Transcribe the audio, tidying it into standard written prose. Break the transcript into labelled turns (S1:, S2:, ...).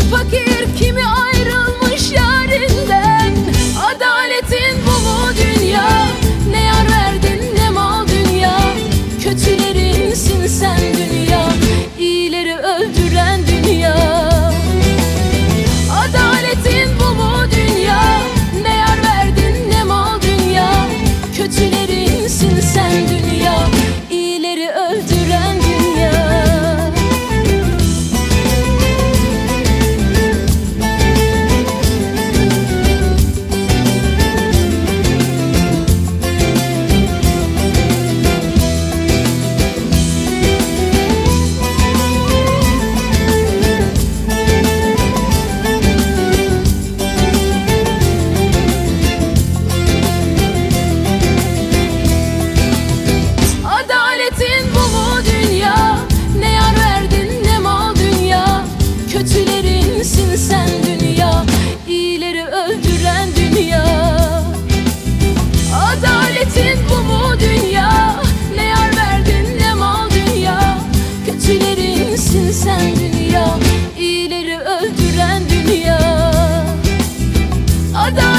S1: fakir, kimi ayrılmış yarinden. Adaletin bu mu dünya? Ne yar verdin ne mal dünya. Kötülerinsin sen dünya, iyileri öldüren dünya. Adaletin bu mu dünya? Ne yar verdin ne mal dünya. Kötülerinsin sen dünya, iyileri öldüren dünya. Kötülerinsin sen dünya, iyileri öldüren dünya. Adaletin bu mu dünya? Ne yar verdin ne mal dünya. Kötülerinsin sen dünya, iyileri öldüren dünya. Adalet